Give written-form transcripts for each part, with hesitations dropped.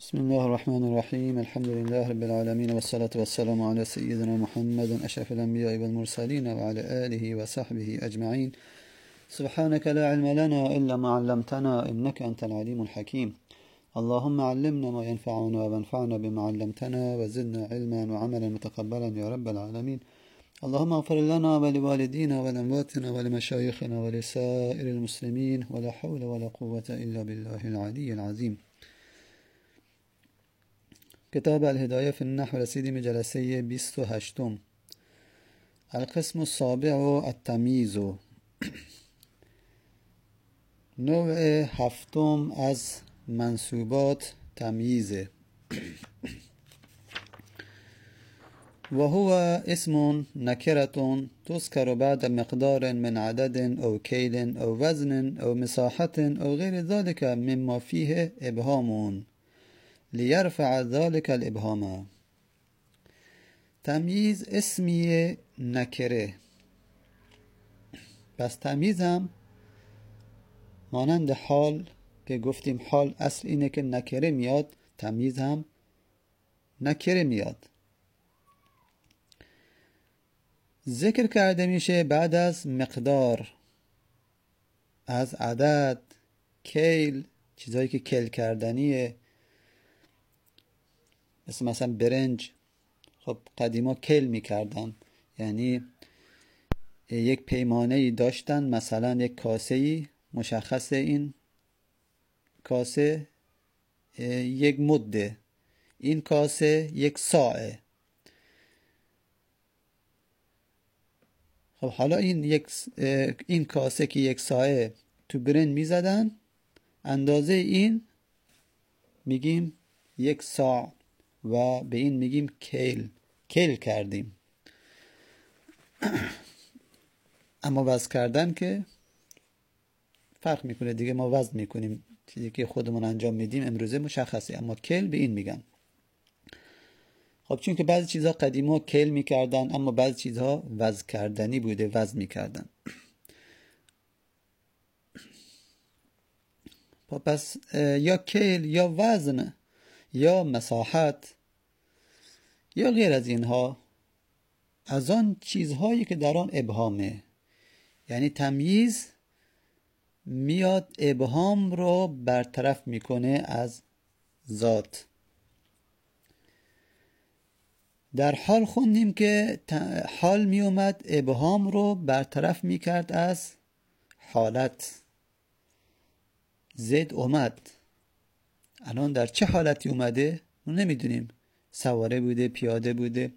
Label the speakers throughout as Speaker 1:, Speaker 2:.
Speaker 1: بسم الله الرحمن الرحيم. الحمد لله رب العالمين، والصلاة والسلام على سيدنا محمد أشرف الأنبياء والمرسلين وعلى آله وصحبه أجمعين. سبحانك لا علم لنا إلا ما علمتنا إنك أنت العليم الحكيم. اللهم علمنا ما ينفعنا وانفعنا بما علمتنا وزدنا علما وعملا متقبلا يا رب العالمين. اللهم اغفر لنا ولوالدينا ولأمواتنا ولمشايخنا ولسائر المسلمين، ولا حول ولا قوة إلا بالله العلي العظيم. کتاب الهدایه فی النحو رسیدیم جلسه 28. القسم السابع التمییز. نوع هفتم از منصوبات تمییزه و هو اسم نکرة تذكر بعد مقدار من عدد او کیل او وزن او مساحة او غیر ذلك مما فيه ابهام لیرفع ذلك الابهام. تمییز اسمی نکره. پس تمییز هم مانند حال که گفتیم حال اصل اینه که نکره میاد، تمییز هم نکره میاد. ذکر کرده میشه بعد از مقدار، از عدد، کیل، چیزایی که کیل کردنیه، مثلا برنج. خب قدیما کیل میکردن، یعنی یک پیمانه ای داشتن، مثلا یک کاسه ای مشخصه، این کاسه یک مده، این کاسه یک ساعه. خب حالا این کاسه که یک ساعه تو برنج میزدن، اندازه این میگیم یک ساع و به این میگیم کیل کردیم. اما وزن کردن که فرق میکنه دیگه، ما وزن میکنیم، چیزی که خودمون انجام میدیم امروزه مشخصه، اما کیل به این میگن. خب چون که بعضی چیزها قدیما کیل میکردن، اما بعضی چیزها وزن کردنی بوده، وزن میکردن. پس یا کیل یا وزن یا مساحت یا غیر از اینها، از آن چیزهایی که در آن ابهامه. یعنی تمییز میاد ابهام رو برطرف میکنه از ذات. در حال خوندیم که حال میومد ابهام رو برطرف میکرد از حالت. زید اومد، الان در چه حالتی اومده ما نمیدونیم. سواره بوده، پیاده بوده،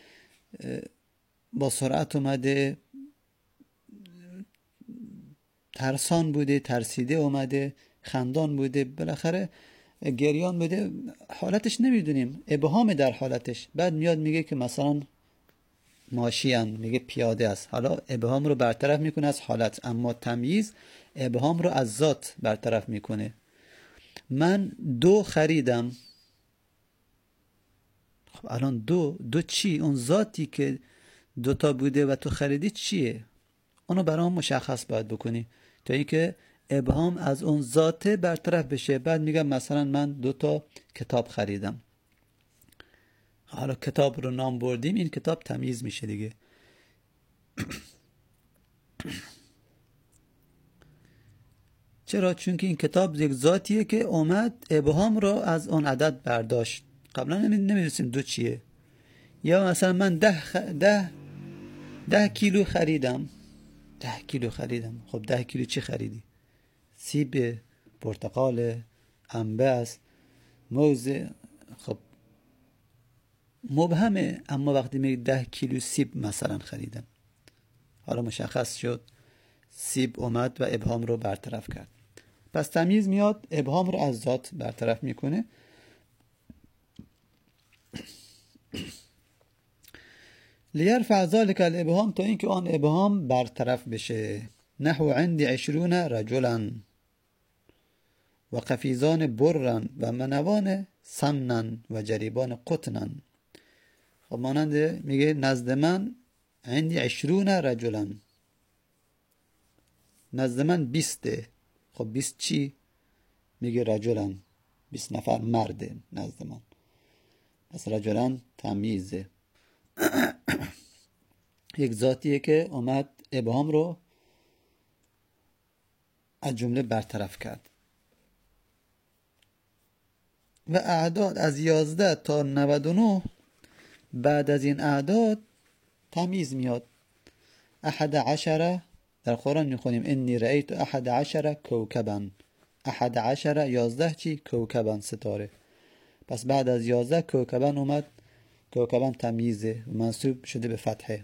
Speaker 1: با سرعت اومده، ترسان بوده، ترسیده اومده، خندان بوده، بالاخره گریان بوده، حالتش نمیدونیم، ابهام در حالتش. بعد میاد میگه که مثلا ماشیان، میگه پیاده است. حالا ابهام رو برطرف میکنه از حالت، اما تمییز ابهام رو از ذات برطرف میکنه. من 2 خریدم. خب الان دو چی؟ اون ذاتی که 2 تا بوده و تو خریدی چیه؟ اونو برام مشخص باید بکنی تا اینکه ابهام از اون ذات برطرف بشه. بعد میگم مثلا من 2 تا کتاب خریدم. حالا کتاب رو نام بردیم، این کتاب تمییز میشه دیگه. چرا؟ چون که این کتاب یک ذاتیه که اومد ابهام رو از اون عدد برداشت. قبلا نمیدونستیم 2 چیه. یا مثلا من 10 کیلو خریدم. 10 کیلو خریدم. خب 10 کیلو چی خریدی؟ سیب، پرتقال، انبه است، موز. خب مبهمه. اما وقتی میگه 10 کیلو سیب مثلا خریدم، حالا مشخص شد، سیب اومد و ابهام رو برطرف کرد. پس تمییز میاد ابهام رو از ذات برطرف میکنه. لیرفع ذلك الابهام، تا اینکه آن ابهام برطرف بشه. نحو عندي 20 رجلا و قفیزان برا و منوان سمنا و جریبان قطنا. خب مانند میگه نزد من عندي 20 رجلا، نزد من 20. خب 20 چی؟ میگه رجلا، 20 نفر مرده نزد من. پس رجلن تمیزه. یک ذاتیه که اومد ابهام رو از جمله برطرف کرد. و اعداد از 11 تا 99 بعد از این اعداد تمیز میاد. 11 در قرآن میخونیم انی رأیت 11 کوکبا. 11 11 چی؟ کوکبا ستاره. پس بعد از 11 کوکبا اومد. کوکبا تمیزه و منصوب شده به فتحه.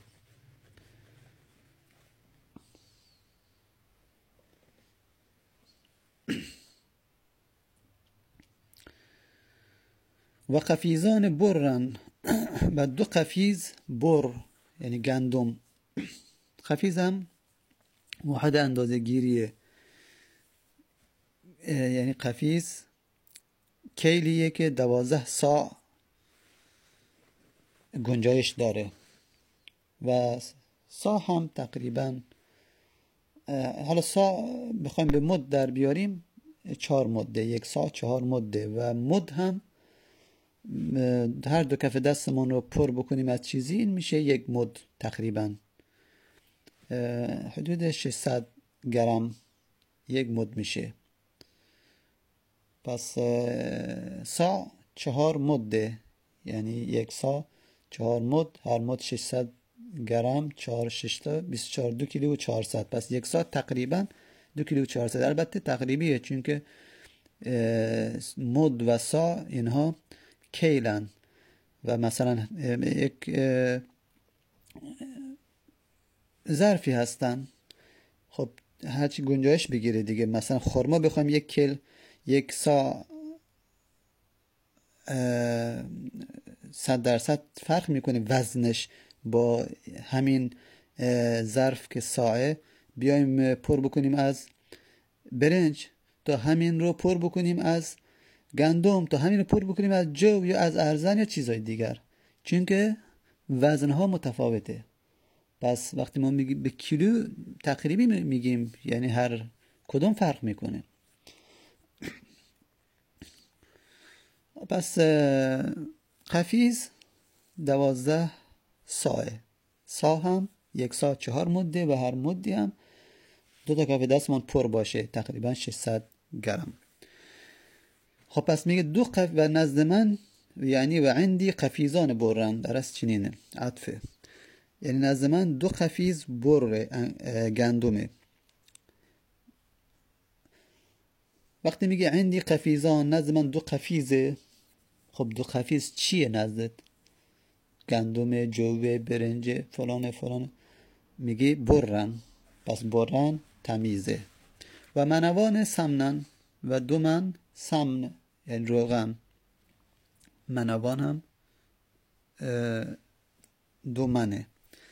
Speaker 1: و قفیزان برن و 2 قفیز بر یعنی گندم. قفیز هم واحد اندازه گیریه، یعنی قفیز کیلیه که 12 صاع گنجایش داره و صاع هم تقریبا، حالا صاع بخوایم به مد در بیاریم 4 مده، 1 صاع 4 مده و مد هم هر 2 کف دستمون رو پر بکنیم از چیزی این میشه 1 مد تقریبا، حدود 600 گرم 1 مد میشه. پس صاع 4 مده، یعنی 1 صاع 4 مد، هر مد 600 گرم، 4 6 تا 24 2 کیلو و 400. پس 1 صاع تقریبا 2 کیلو و 400. البته تقریبیه چون که مد و صاع اینها کیلن و مثلا یک ظرفی هستن، خب هرچی گنجایش بگیره دیگه. مثلا خرما بخوایم 1 کیل 1 صاع 100% فرق میکنه وزنش با همین ظرف که صاعه. بیایم پر بکنیم از برنج تا همین رو پر بکنیم از گندم، تا همین رو پر بکنیم از جو یا از ارزن یا چیزای دیگر، چون که وزنها متفاوته. پس وقتی ما میگیم به کیلو تقریبی میگیم، یعنی هر کدوم فرق میکنه. پس قفیز 12 صاعه. صاع هم 1 صاع 4 مده و هر مدی هم 2 تا کف دستمان پر باشه، تقریبا 600 گرم. خب پس میگه 2 قف و نزد من، یعنی و عندی قفیزان برن، درست چنینه عطفه، یعنی نزد من 2 قفیز بر گندمه. وقتی میگه عندی قفیزان، نزد من 2 قفیزه. خب 2 قفیز چیه نزدت؟ گندم، جوه، برنج، فلان فلان. میگه برن، پس برن تمیزه. و منوان سمنن و 2 من سمن یعنی روغن. منوان هم 2 منه.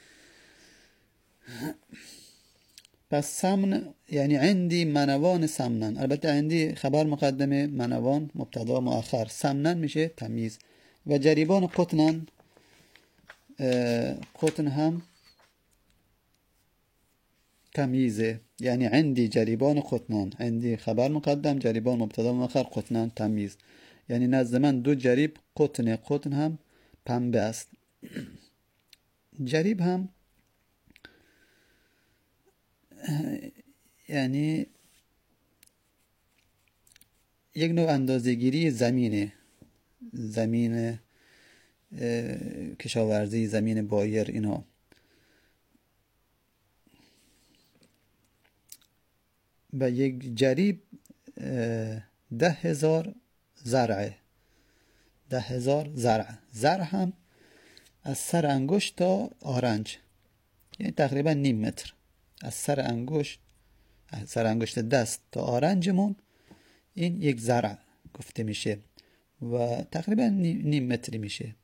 Speaker 1: پس سمن یعنی عندي منوان سمنن. البته عندي خبر مقدمه، منوان مبتدا مؤخر، سمنن میشه تمیز. و جریبان قطنن، قطن هم تمیزه، یعنی عندي جریبان قطنن. عندي خبر مقدم، جریبان مبتدا مؤخر، قطنن تمیز، یعنی نزد من 2 جریب قطن. قطن هم پنبه است. جریب هم یعنی یک نوع اندازه‌گیری زمینه، زمین کشاورزی، زمین بایر اینا. و یک جریب 10,000 زرعه. 10,000 زرع. زرع هم از سر انگشت تا آرنج، یعنی تقریبا نیم متر. از سر انگشت دست تا آرنجمون این یک زرع گفته میشه و تقریبا نیم متری میشه.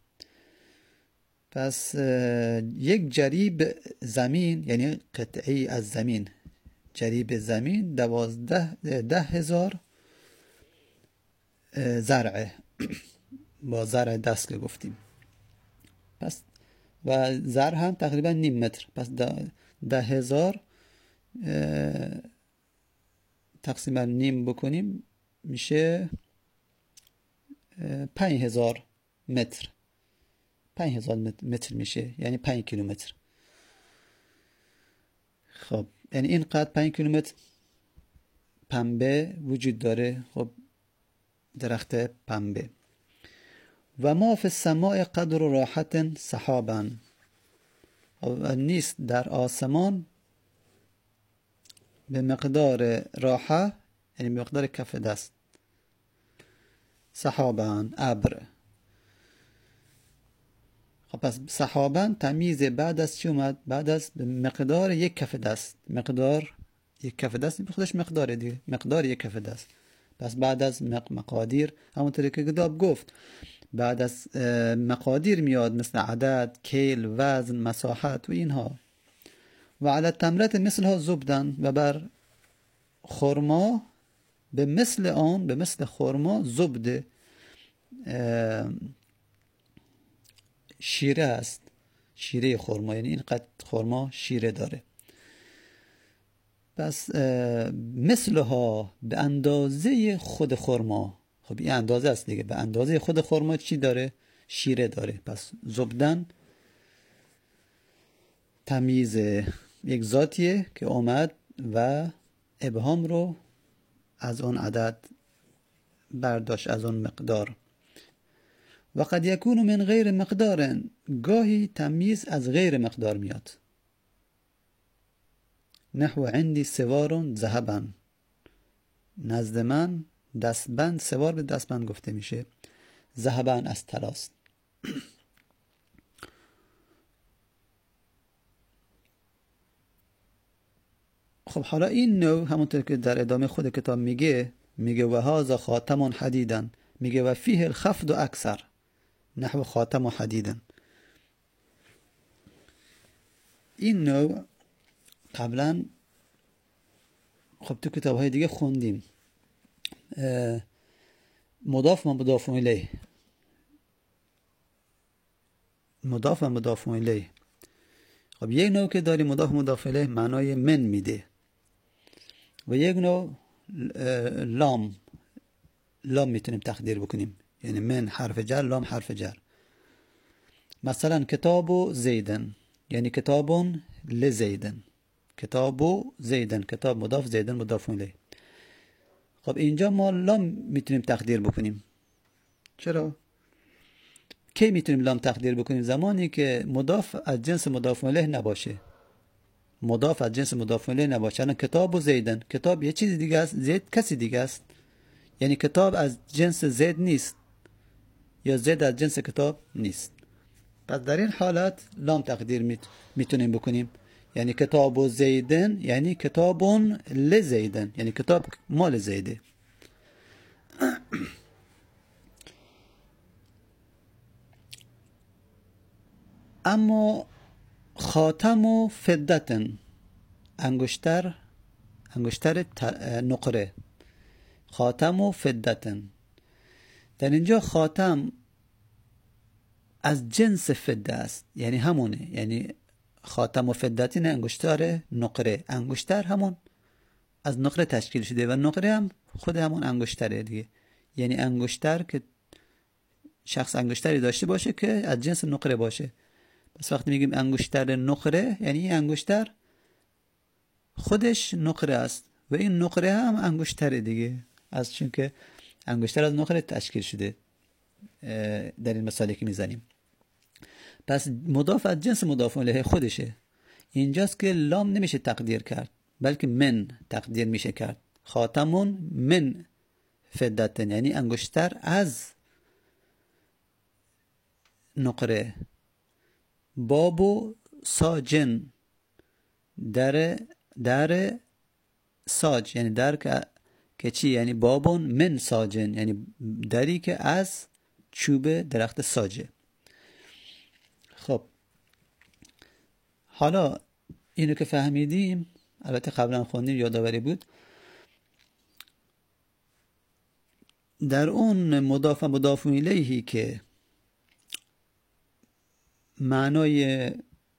Speaker 1: پس یک جریب زمین یعنی قطعی از زمین، جریب زمین 10,000 زرعه با زرع دست که گفتیم. پس و زرع هم تقریبا نیم متر. پس 10,000 تقسیم بر نیم بکنیم میشه 5000 متر. 5000 متر میشه، یعنی 5 کیلومتر. خب یعنی اینقدر 5 کیلومتر پنبه وجود داره. خب درخت پنبه. و ما فی السماء قدر راحت سحابا، و نیست در آسمان به مقدار راحه، یعنی به مقدار کف دست. سحابا ابر. خب پس سحابا تمیز بعد از چی اومد؟ بعد از به مقدار یک کف دست. مقدار یک کف دست خودش مقداره دیگه، مقدار یک کف دست. پس بعد از مقادیر، همونطوری که کتاب گفت، بعد از مقادیر میاد، مثل عدد، کیل، وزن، مساحت و اینها. و علی التمرة مثلها زبدن، و بر خرما به مثل آن، به مثل خرما زبده شیره است. شیره خرما، یعنی اینقدر خرما شیره داره. پس مثلها به اندازه خود خرما. خب این اندازه است دیگه، به اندازه خود خرما چی داره؟ شیره داره. پس زبدن تمیز یک ذاتیه که اومد و ابهام رو از اون عدد برداشت، از اون مقدار. و قد یکون من غیر مقدار، گاهی تمیز از غیر مقدار میاد. نحو عندی سوار ذهبا، نزد من دستبند، سوار به دستبند گفته میشه، ذهبا از طلاست. خب حالا این نوع همونطور که در ادامه خود کتاب میگه و هذا خاتم حدیدن، میگه و فیه الخفض اکثر، نحو خاتم و حدیدن. این نوع قبلا خب تو کتاب های دیگه خوندیم. مضاف و مضاف الیه، مضاف و مضاف الیه. خب یک نوع که داریم مضاف و مضاف الیه معنای من میده، و یک نوع لام میتونیم تقدیر بکنیم، یعنی من حرف جر، لام حرف جر. مثلا کتاب زیدن، یعنی کتاب لزیدن. کتاب زیدن، کتاب مضاف، زیدن مضاف الیه. خب اینجا ما لام میتونیم تقدیر بکنیم. چرا؟ کی میتونیم لام تقدیر بکنیم؟ زمانی که مضاف از جنس مضاف الیه نباشه. مضاف از جنس مضاف الیه نباشه. الان کتاب و زیدن، کتاب یه چیز دیگه است، زید کسی دیگه است. یعنی کتاب از جنس زید نیست، یا زید از جنس کتاب نیست. پس در این حالت لام تقدیر میتونیم بکنیم. یعنی کتاب و زیدن، یعنی کتابون لزیدن، یعنی کتاب مال زیده. اما خاتم و فدتن، انگشتر نقره، خاتم و فدتن. در اینجا خاتم از جنس فده است، یعنی همونه، یعنی خاتم و فدتین انگشتر نقره. انگشتر همون از نقره تشکیل شده و نقره هم خود همون انگشتره دیگه. یعنی انگشتر که شخص انگشتری داشته باشه که از جنس نقره باشه. پس وقتی میگیم انگشتر نقره، یعنی این انگشتر خودش نقره است و این نقره هم انگشتره دیگه، از چون که انگشتر از نقره تشکیل شده در این مثالی که میزنیم. پس مضاف از جنس مضاف الیه خودشه. اینجاست که لام نمیشه تقدیر کرد، بلکه من تقدیر میشه کرد. خاتمون من فدتن، یعنی انگشتر از نقره. بابو ساجن، در ساج، یعنی در که چی؟ یعنی بابون من ساجن، یعنی دری که از چوب درخت ساجه. خب حالا اینو که فهمیدیم، البته قبلا خوندیم یادآوری بود، در اون مضاف و مضاف الیهی که معنای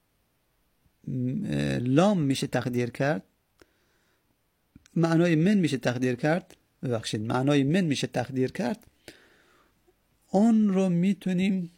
Speaker 1: لام میشه تقدیر کرد، معنای من میشه تقدیر کرد، معنای من میشه تقدیر کرد، اون رو میتونیم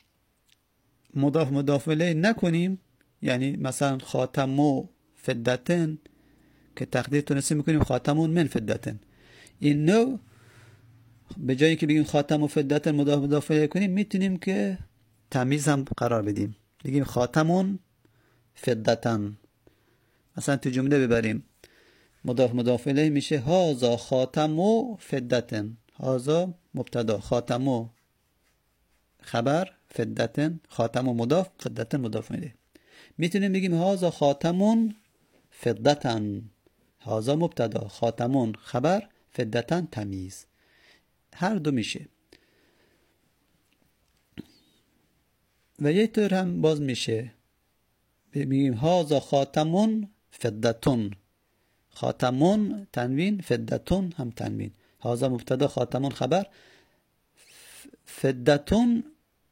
Speaker 1: مضاف الیه نکنیم، یعنی مثلا خاتمو فدتن که تقدیر تونستیم میکنیم خاتمون من فدتن. این نوع به جایی که بگیم خاتمو فدتن مضاف الیه کنیم، میتونیم که تمیز هم قرار بدیم، بگیم خاتمون فدتن. مثلا تو جمله ببریم مضاف الیه میشه هازا خاتمو فدتن، هازا مبتدا، خاتمو خبر، فدتن خاتمو مضاف، فدتن مضاف الیه. میتونیم بگیم هازا خاتمون فدتن، هازا مبتدا، خاتمون خبر، فدتن تمیز، هر دو میشه. و یه طور هم باز میشه بگیم هازا خاتمون فدتون، خاتمون تنوین، فدتون هم تنوین، هازا مبتدا، خاتمون خبر، فدتون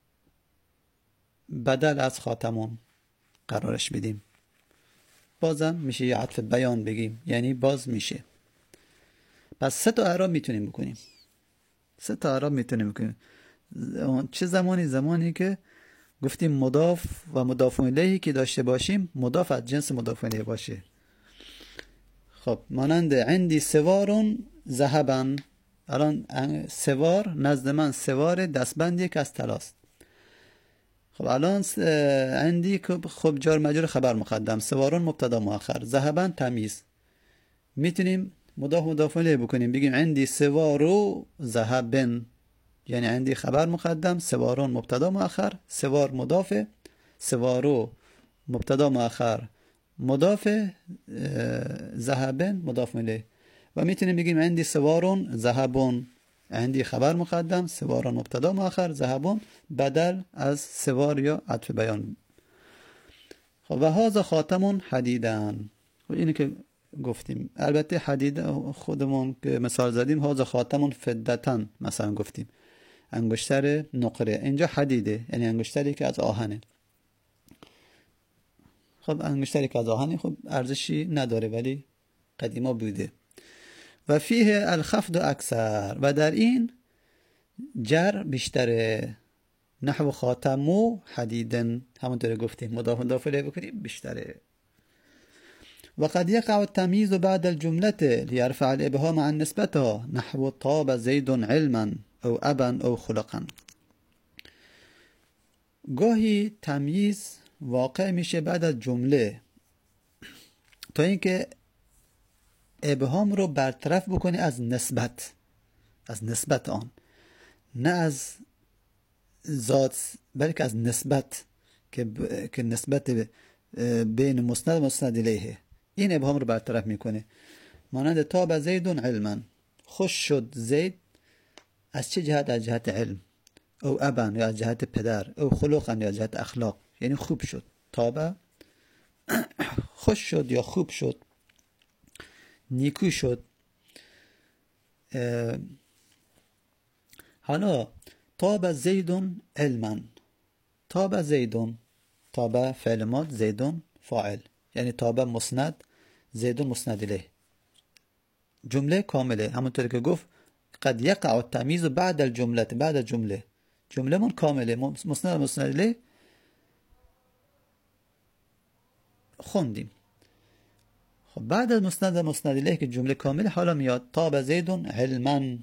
Speaker 1: بدل از خاتمون قرارش بدیم، بازم میشه یه عطف بیان بگیم، یعنی باز میشه. پس 3 تا اعراب میتونیم بکنیم، 3 تا اعراب میتونیم بکنیم. چه زمانی؟ زمانی که گفتیم مضاف و مضاف الیهی که داشته باشیم مضاف از جنس مضاف الیه باشه. خب مانند عندی سوارون ذهبن، الان سوار نزد من سوار دستبندی که از طلاست. خب الان عندی خب جار مجرور خبر مقدم، سوارون مبتدا مؤخر، ذهبن تمیز. میتونیم مضاف الیه بکنیم، بگیم عندی سوارو ذهبن، یعنی عندی خبر مقدم، سوارون مبتدا مؤخر، سوار مضاف، سوارو مبتدا مؤخر مضاف، ذهبن مضاف الیه. و میتونیم بگیم عندی سوارون ذهبون، عندی خبر مقدم، سوارون مبتدا مؤخر، ذهبون بدل از سوار یا عطف بیان. خب و هذا خاتمون حدیدن، خب اینو که گفتیم. البته حدید خودمون که مثال زدیم هذا خاتمون فدتن مثلا گفتیم، انگشتر نقره، اینجا حدیده یعنی انگشتری که از آهنه. خب انگشتری که از آهنه خب ارزشی نداره ولی قدیما بوده. و فیه الخفض اکثر، و در این جر بیشتره، نحو خاتمو حدیدن، همونطور گفتیم مضاف الیه بکنیم بیشتره. و قد یقع التمییز بعد الجمله لیرفع الابهام عن نسبتها، نحو طاب زید علما او ابا او خلقا. گاهی تمییز واقع میشه بعد از جمله تا اینکه ابهام رو برطرف بکنه از نسبت آن، نه از ذات بلکه از نسبت که نسبت بین مسند و مسند الیه، این ابهام رو برطرف میکنه. مانند طاب زید علما، خوش شد زید از چه جهت؟ از جهت علم، او ابا یا از جهت پدر، او خلقا یا از جهت اخلاق، یعنی خوب شد. طاب خوش شد یا خوب شد، نیکو شد. حالا طاب زیدون علما، طاب زیدون، طاب فعل ماض، زیدون فاعل، یعنی طاب مسند، زیدون مسند الیه، جمله کامله. همونطور که گفت قد یقع التمییز بعد الجمله، بعد جمله، جمله من کامله، مسند مسند الیه خوندیم. خب بعد از مسند مسند الیه که جمله کامله، حالا میاد طاب زیدون علما.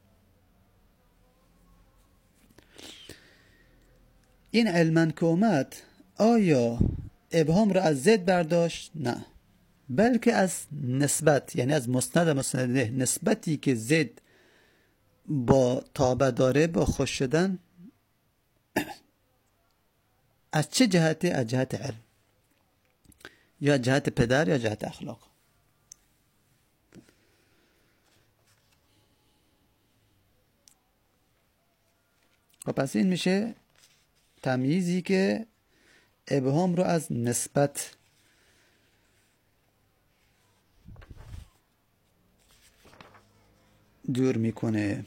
Speaker 1: این علما که اومد آیا ابهام را از زید برداشت؟ نه، بلکه از نسبت، یعنی از مسند مسند الیه، نسبتی که زید با طاب داره، با خوش شدن، از چه جهته؟ از جهت علم یا جهت پدر یا جهت اخلاق. و پس این میشه تمییزی که ابهام رو از نسبت دور میکنه.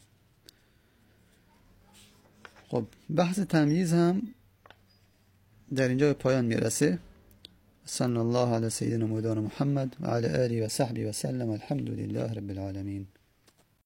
Speaker 1: خب بحث تمییز هم در اینجا به پایان میرسه. صلی الله علی سیدنا مولانا محمد و علی آله و صحبه و سلم. الحمد لله رب العالمین.